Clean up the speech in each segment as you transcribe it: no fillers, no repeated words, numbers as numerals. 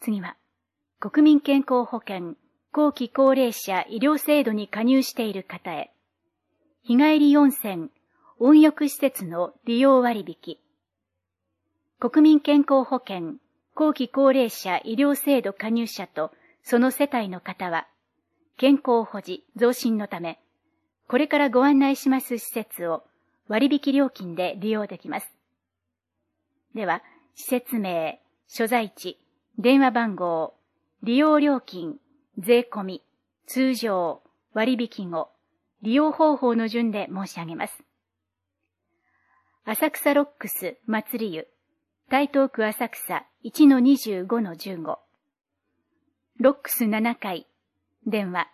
次は、国民健康保険後期高齢者医療制度に加入している方へ、日帰り温泉、温浴施設の利用割引。国民健康保険後期高齢者医療制度加入者とその世帯の方は、健康保持増進のため、これからご案内します施設を割引料金で利用できます。では、施設名、所在地、電話番号、利用料金、税込み、通常、割引後、利用方法の順で申し上げます。浅草ロックス祭り湯、台東区浅草 1-25-15。ロックス7階、電話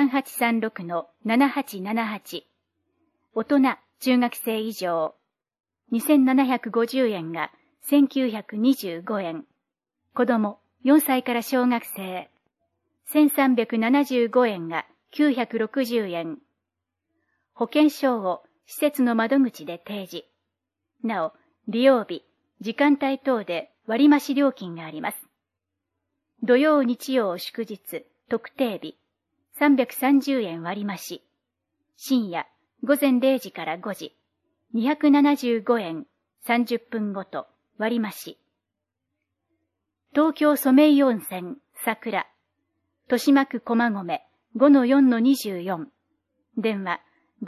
3836-7878。大人、中学生以上。2750円が1925円。子供、4歳から小学生。1375円が960円。保険証を施設の窓口で提示。なお、利用日、時間帯等で割増料金があります。土曜、日曜、祝日、特定日、330円割増。深夜、午前0時から5時、275円30分ごと割増。東京ソメイ温泉、桜、豊島区駒込 5-4-24。電話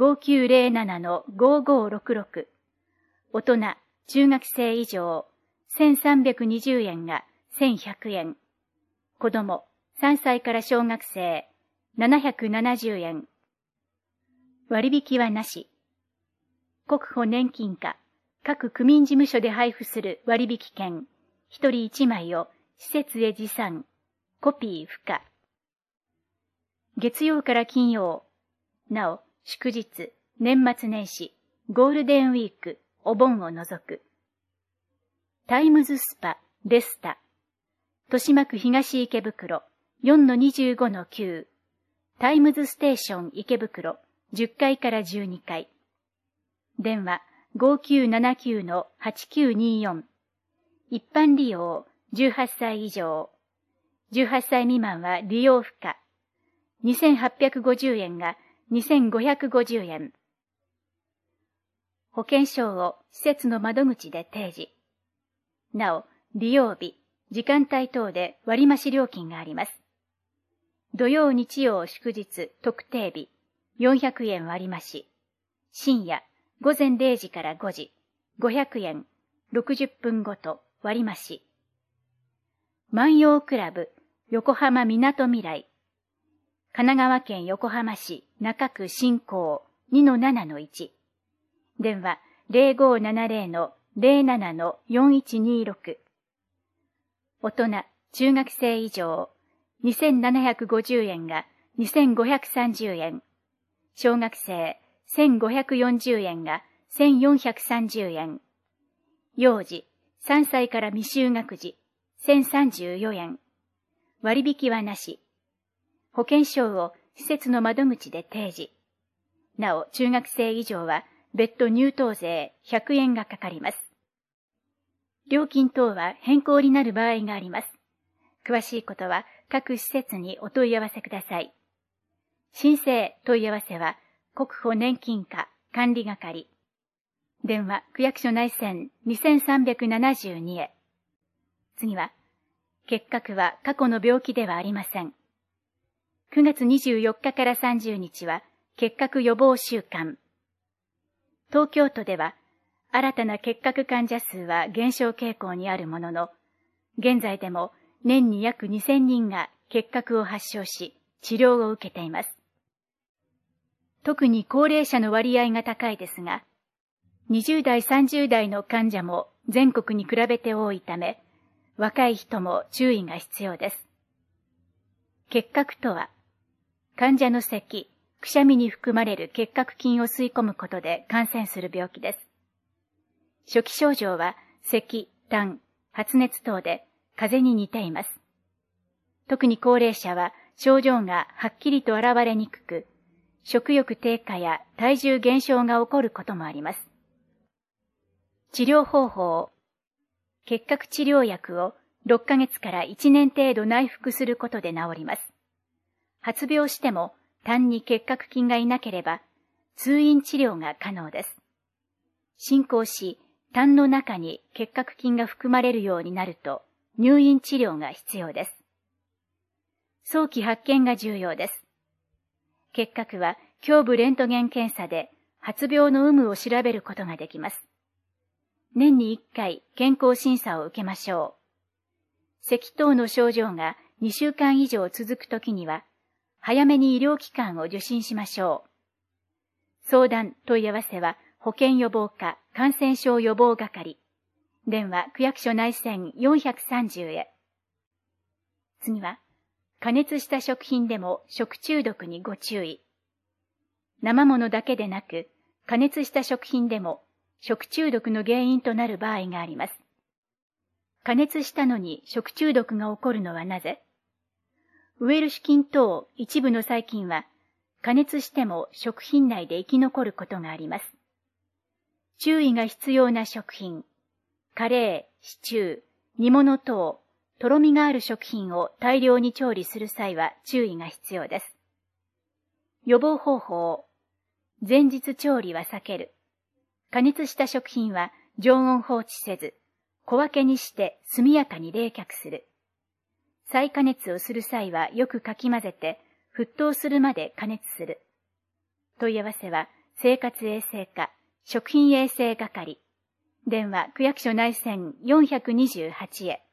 5907-5566。大人、中学生以上、1320円が1100円。子供、3歳から小学生、770円。割引はなし。国保年金課、各区民事務所で配布する割引券、1人1枚を施設へ持参、コピー不可。月曜から金曜、なお、祝日、年末年始、ゴールデンウィーク、お盆を除く。タイムズスパ、レスタ、豊島区東池袋 4-25-9。タイムズステーション池袋10階から12階。電話5979-8924。一般利用18歳以上。18歳未満は利用不可。2850円が2550円。保険証を施設の窓口で提示。なお、利用日、時間帯等で割増料金があります。土曜、日曜、祝日、特定日、400円割増。深夜、午前0時から5時、500円、60分ごと割増。万葉クラブ、横浜みなとみらい。神奈川県横浜市中区新港 2-7-1。電話0570-07-4126。大人、中学生以上、2750円が2530円。小学生、1540円が1430円。幼児、3歳から未就学児、1034円。割引はなし。保険証を施設の窓口で提示。なお、中学生以上は別途入湯税100円がかかります。料金等は変更になる場合があります。詳しいことは各施設にお問い合わせください。申請問い合わせは国保年金課管理係。電話区役所内線2372へ。次は、結核は過去の病気ではありません。9月24日から30日は結核予防週間。東京都では新たな結核患者数は減少傾向にあるものの、現在でも年に約2000人が結核を発症し、治療を受けています。特に高齢者の割合が高いですが、20代、30代の患者も全国に比べて多いため、若い人も注意が必要です。結核とは、患者の咳、くしゃみに含まれる結核菌を吸い込むことで感染する病気です。初期症状は咳、痰、発熱等で風邪に似ています。特に高齢者は症状がはっきりと現れにくく、食欲低下や体重減少が起こることもあります。治療方法。結核治療薬を 6ヶ月から1年程度内服することで治ります。発病しても痰に結核菌がいなければ通院治療が可能です。進行し、痰の中に結核菌が含まれるようになると入院治療が必要です。早期発見が重要です。結核は胸部レントゲン検査で発病の有無を調べることができます。年に1回健康審査を受けましょう。咳等の症状が2週間以上続くときには、早めに医療機関を受診しましょう。相談・問い合わせは保健予防課感染症予防係。電話区役所内線430へ。次は、加熱した食品でも食中毒にご注意。生ものだけでなく、加熱した食品でも食中毒の原因となる場合があります。加熱したのに食中毒が起こるのはなぜ？ウエルシュ菌等一部の細菌は加熱しても食品内で生き残ることがあります。注意が必要な食品、カレー、シチュー、煮物等、とろみがある食品を大量に調理する際は注意が必要です。予防方法、前日調理は避ける。加熱した食品は常温放置せず、小分けにして速やかに冷却する。再加熱をする際はよくかき混ぜて沸騰するまで加熱する。問い合わせは生活衛生課食品衛生係。電話区役所内線428へ。